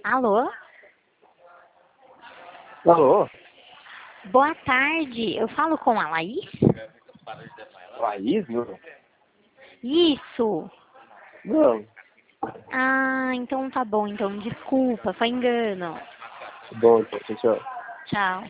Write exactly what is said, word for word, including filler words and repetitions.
Alô? Alô? Boa tarde, eu falo com a Laís? Laís, não? Isso! Não. Ah, então tá bom, então desculpa, foi engano. Bom, então, tchau. Tchau.